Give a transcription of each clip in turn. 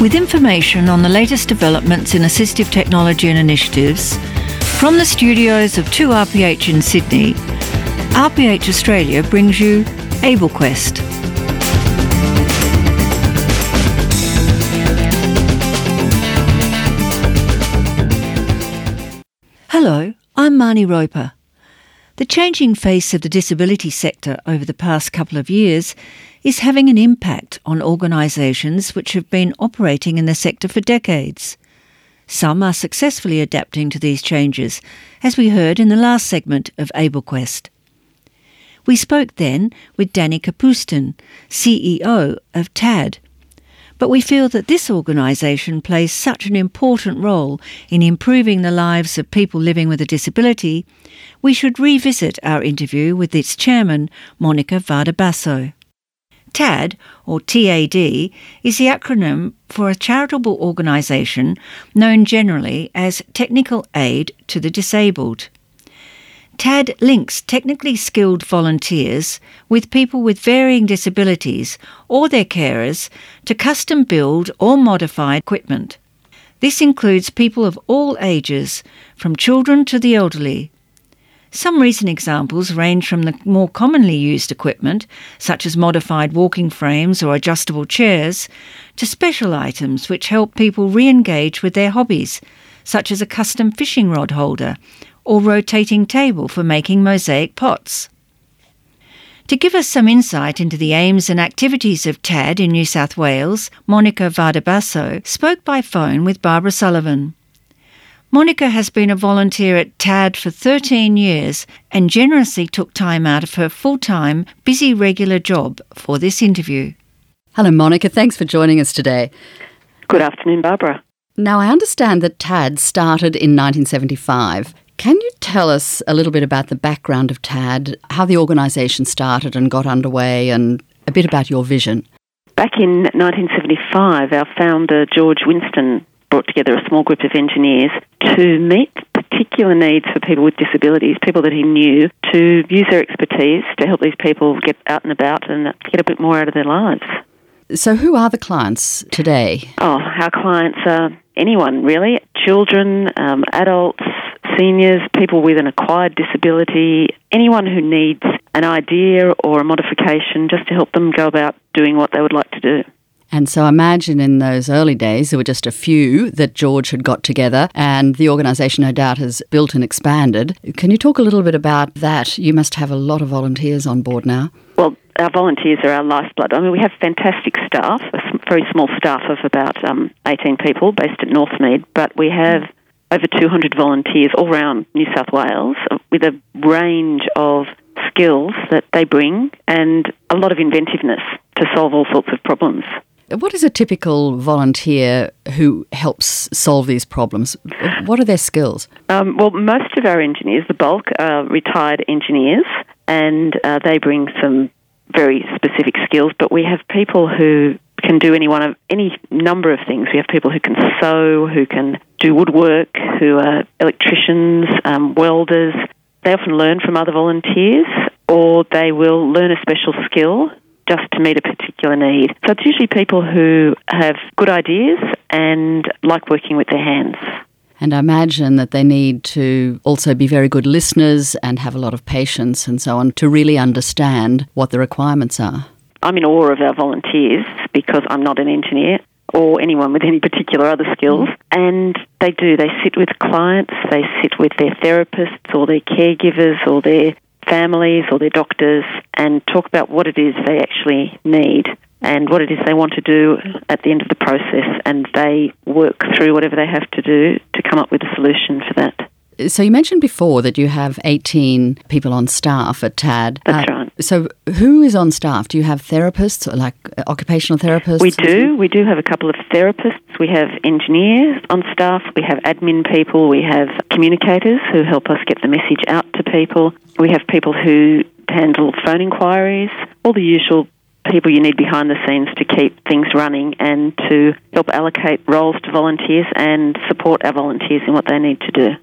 with information on the latest developments in assistive technology and initiatives. From the studios of 2RPH in Sydney, RPH Australia brings you AbleQuest. Hello, I'm Marnie Roper. The changing face of the disability sector over the past couple of years is having an impact on organisations which have been operating in the sector for decades. Some are successfully adapting to these changes, as we heard in the last segment of AbleQuest. We spoke then with Danny Kapustin, CEO of TAD. But we feel that this organisation plays such an important role in improving the lives of people living with a disability, we should revisit our interview with its chairman, Monica Vardabasso. TAD, or TAD, is the acronym for a charitable organisation known generally as Technical Aid to the Disabled. TAD links technically skilled volunteers with people with varying disabilities or their carers to custom-build or modify equipment. This includes people of all ages, from children to the elderly. Some recent examples range from the more commonly used equipment, such as modified walking frames or adjustable chairs, to special items which help people re-engage with their hobbies, such as a custom fishing rod holder or rotating table for making mosaic pots. To give us some insight into the aims and activities of TAD in New South Wales, Monica Vardabasso spoke by phone with Barbara Sullivan. Monica has been a volunteer at TAD for 13 years and generously took time out of her full-time, busy regular job for this interview. Hello, Monica. Thanks for joining us today. Good afternoon, Barbara. Now, I understand that TAD started in 1975. Can you tell us a little bit about the background of TAD, how the organisation started and got underway, and a bit about your vision? Back in 1975, our founder, George Winston, brought together a small group of engineers to meet particular needs for people with disabilities, people that he knew, to use their expertise to help these people get out and about and get a bit more out of their lives. So who are the clients today? Our clients are anyone, really. Children, adults, seniors, people with an acquired disability, anyone who needs an idea or a modification just to help them go about doing what they would like to do. And so imagine in those early days, there were just a few that George had got together, and the organisation no doubt has built and expanded. Can you talk a little bit about that? You must have a lot of volunteers on board now. Well, our volunteers are our lifeblood. I mean, we have fantastic staff, a very small staff of about 18 people based at Northmead, but we have over 200 volunteers all around New South Wales with a range of skills that they bring and a lot of inventiveness to solve all sorts of problems. What is a typical volunteer who helps solve these problems? What are their skills? Well, most of our engineers, the bulk, are retired engineers, and they bring some very specific skills, but we have people who can do any number of things. We have people who can sew, who can do woodwork, who are electricians, welders. They often learn from other volunteers, or they will learn a special skill just to meet a particular need. So it's usually people who have good ideas and like working with their hands. And I imagine that they need to also be very good listeners and have a lot of patience and so on to really understand what the requirements are. I'm in awe of our volunteers because I'm not an engineer or anyone with any particular other skills. And they sit with clients, they sit with their therapists or their caregivers or their families or their doctors and talk about what it is they actually need and what it is they want to do at the end of the process, and they work through whatever they have to do to come up with a solution for that. So you mentioned before that you have 18 people on staff at TAD. That's right. So who is on staff? Do you have therapists, like occupational therapists? We do. We do have a couple of therapists. We have engineers on staff. We have admin people. We have communicators who help us get the message out to people. We have people who handle phone inquiries, all the usual people you need behind the scenes to keep things running and to help allocate roles to volunteers and support our volunteers in what they need to do.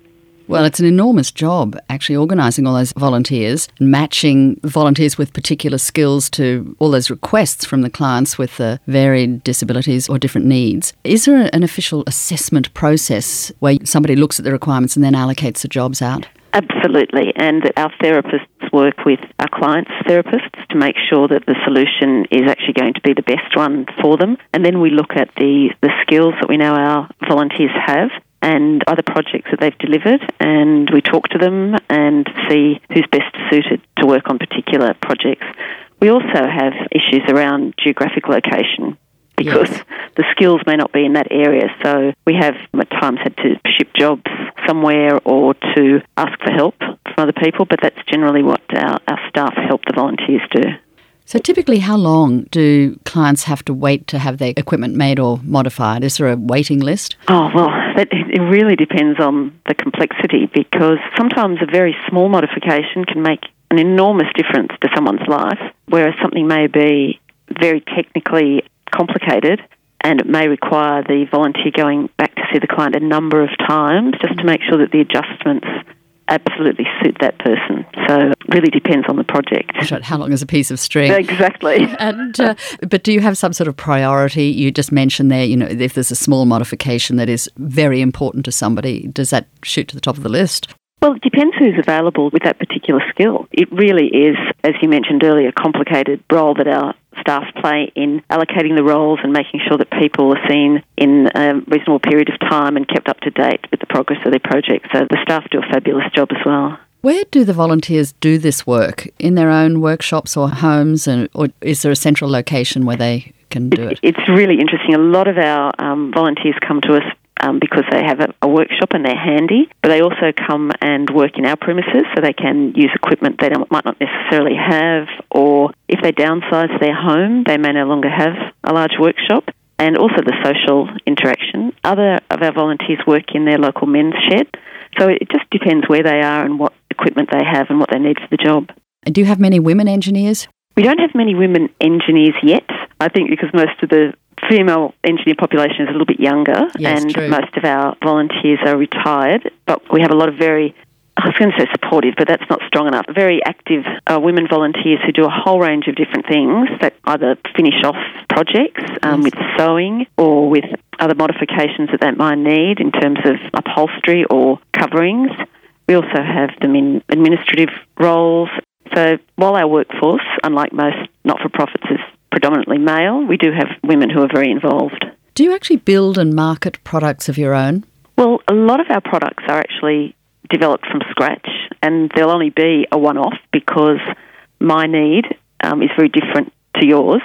Well, it's an enormous job actually organising all those volunteers and matching volunteers with particular skills to all those requests from the clients with varied disabilities or different needs. Is there an official assessment process where somebody looks at the requirements and then allocates the jobs out? Absolutely, and our therapists work with our clients' therapists to make sure that the solution is actually going to be the best one for them. And then we look at the skills that we know our volunteers have and other projects that they've delivered, and we talk to them and see who's best suited to work on particular projects. We also have issues around geographic location because the skills may not be in that area. So we have at times had to ship jobs somewhere or to ask for help from other people, but that's generally what our staff help the volunteers do. So typically how long do clients have to wait to have their equipment made or modified? Is there a waiting list? Oh, well, it really depends on the complexity, because sometimes a very small modification can make an enormous difference to someone's life, whereas something may be very technically complicated and it may require the volunteer going back to see the client a number of times just to make sure that the adjustments absolutely suit that person. So it really depends on the project. That's right. How long is a piece of string? Exactly. And but do you have some sort of priority? You just mentioned there, if there's a small modification that is very important to somebody, does that shoot to the top of the list? Well, it depends who's available with that particular skill. It really is, as you mentioned earlier, a complicated role that our staff play in allocating the roles and making sure that people are seen in a reasonable period of time and kept up to date with the progress of their project. So the staff do a fabulous job as well. Where do the volunteers do this work? In their own workshops or homes, or is there a central location where they can do it? It's really interesting. A lot of our volunteers come to us because they have a workshop and they're handy, but they also come and work in our premises so they can use equipment they might not necessarily have, or if they downsize their home, they may no longer have a large workshop, and also the social interaction. Other of our volunteers work in their local men's shed, so it just depends where they are and what equipment they have and what they need for the job. And do you have many women engineers? We don't have many women engineers yet, I think because most of the female engineer population is a little bit younger, and true. Most of our volunteers are retired, but we have a lot of I was going to say supportive, but that's not strong enough, very active women volunteers who do a whole range of different things that either finish off projects with sewing or with other modifications that they might need in terms of upholstery or coverings. We also have them in administrative roles. So while our workforce, unlike most not-for-profits, is predominantly male, we do have women who are very involved. Do you actually build and market products of your own? Well, a lot of our products are actually developed from scratch, and they'll only be a one-off because my need is very different to yours.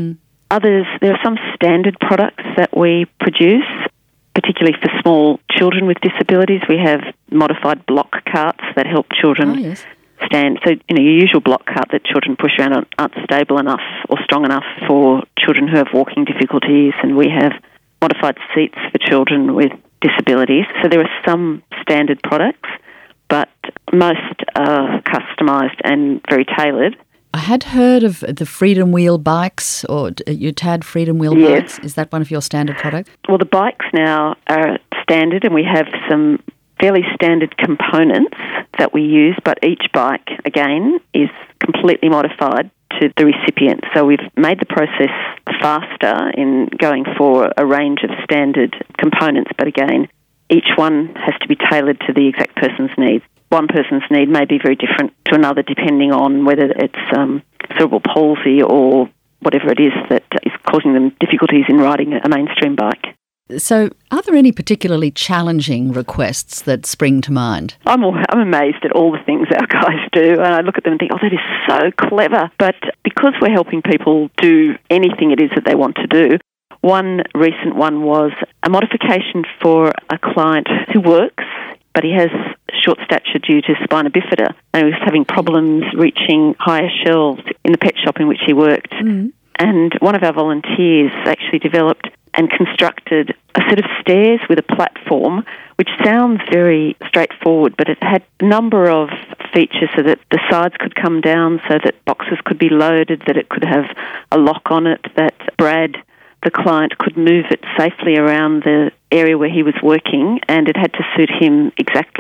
Others, there are some standard products that we produce, particularly for small children with disabilities. We have modified block carts that help children stand. So, your usual block cart that children push around aren't stable enough or strong enough for children who have walking difficulties, and we have modified seats for children with disabilities. So there are some standard products, but most are customised and very tailored. I had heard of the Freedom Wheel bikes, or UTAD Freedom Wheel bikes. Is that one of your standard products? Well, the bikes now are standard, and we have some fairly standard components that we use, but each bike, again, is completely modified to the recipient. So we've made the process faster in going for a range of standard components, but again, each one has to be tailored to the exact person's needs. One person's need may be very different to another depending on whether it's cerebral palsy or whatever it is that is causing them difficulties in riding a mainstream bike. So are there any particularly challenging requests that spring to mind? I'm amazed at all the things our guys do, and I look at them and think, that is so clever. But because we're helping people do anything it is that they want to do, one recent one was a modification for a client who works, but he has short stature due to spina bifida, and he was having problems reaching higher shelves in the pet shop in which he worked. And one of our volunteers actually developed and constructed a set of stairs with a platform, which sounds very straightforward, but it had a number of features so that the sides could come down, so that boxes could be loaded, that it could have a lock on it, that Brad, the client, could move it safely around the area where he was working, and it had to suit him exactly.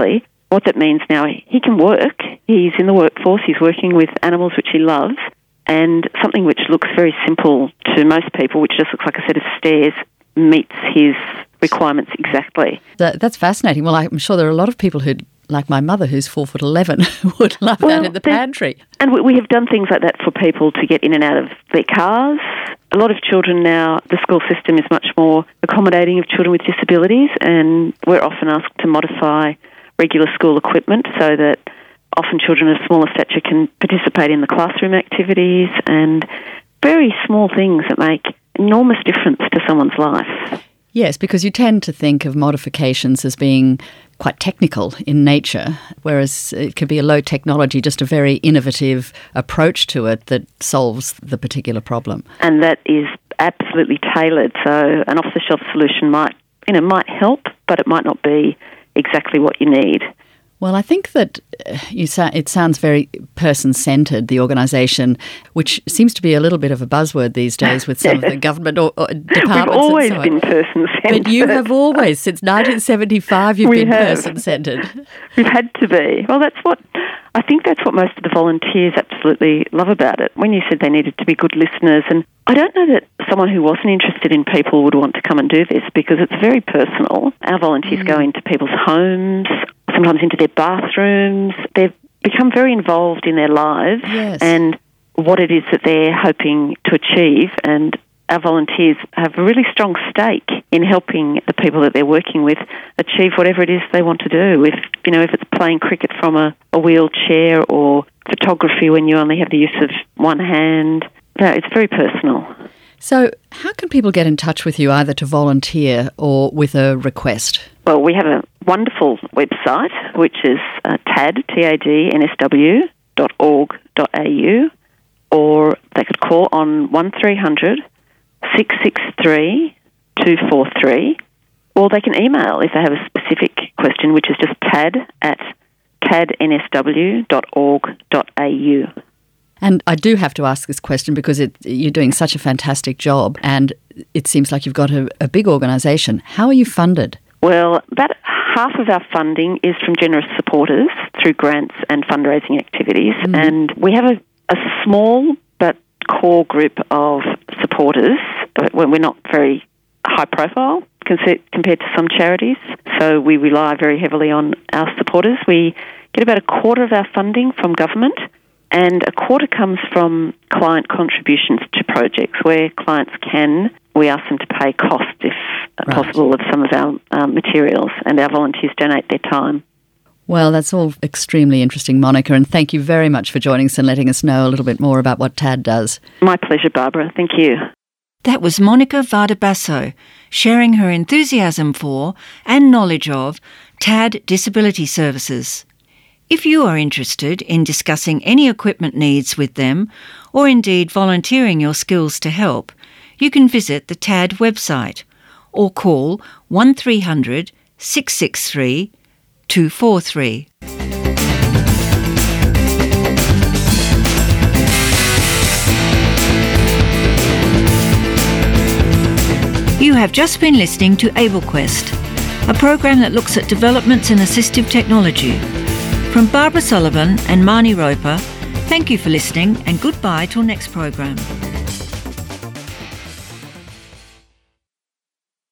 what that means now, he can work. He's in the workforce. He's working with animals which he loves. And something which looks very simple to most people, which just looks like a set of stairs, meets his requirements exactly. That's fascinating. Well, I'm sure there are a lot of people who, like my mother, who's 4'11", would love that in the pantry. And we have done things like that for people to get in and out of their cars. A lot of children now, the school system is much more accommodating of children with disabilities, and we're often asked to modify regular school equipment so that often children of smaller stature can participate in the classroom activities, and very small things that make enormous difference to someone's life. Yes, because you tend to think of modifications as being quite technical in nature, whereas it could be a low technology, just a very innovative approach to it that solves the particular problem. And that is absolutely tailored. So an off-the-shelf solution might help, but it might not be exactly what you need. Well, I think that it sounds very person-centred, the organisation, which seems to be a little bit of a buzzword these days with some of the government or departments. We've always been person-centred. But you have always, since 1975, you've been person-centred. We've had to be. Well, I think that's what most of the volunteers absolutely love about it. When you said they needed to be good listeners, and I don't know that someone who wasn't interested in people would want to come and do this because it's very personal. Our volunteers go into people's homes, sometimes into their bathrooms. They've become very involved in their lives and what it is that they're hoping to achieve. And our volunteers have a really strong stake in helping the people that they're working with achieve whatever it is they want to do. If it's playing cricket from a wheelchair or photography when you only have the use of one hand, it's very personal. So how can people get in touch with you, either to volunteer or with a request? Well, we have a wonderful website, which is tadnsw.org.au, or they could call on 1300 663 243, or they can email if they have a specific question, which is just tad@tadnsw.org.au. And I do have to ask this question because you're doing such a fantastic job, and it seems like you've got a big organisation. How are you funded? Well, about half of our funding is from generous supporters through grants and fundraising activities, and we have a small but core group of supporters. We're not very high profile compared to some charities, so we rely very heavily on our supporters. We get about a quarter of our funding from government, and a quarter comes from client contributions to projects where clients we ask them to pay cost, if possible, of some of our materials, and our volunteers donate their time. Well, that's all extremely interesting, Monica, and thank you very much for joining us and letting us know a little bit more about what TAD does. My pleasure, Barbara. Thank you. That was Monica Vardabasso sharing her enthusiasm for and knowledge of TAD Disability Services. If you are interested in discussing any equipment needs with them, or indeed volunteering your skills to help, you can visit the TAD website or call 1300 663 243. You have just been listening to AbleQuest, a program that looks at developments in assistive technology. From Barbara Sullivan and Marnie Roper, thank you for listening, and goodbye till next program.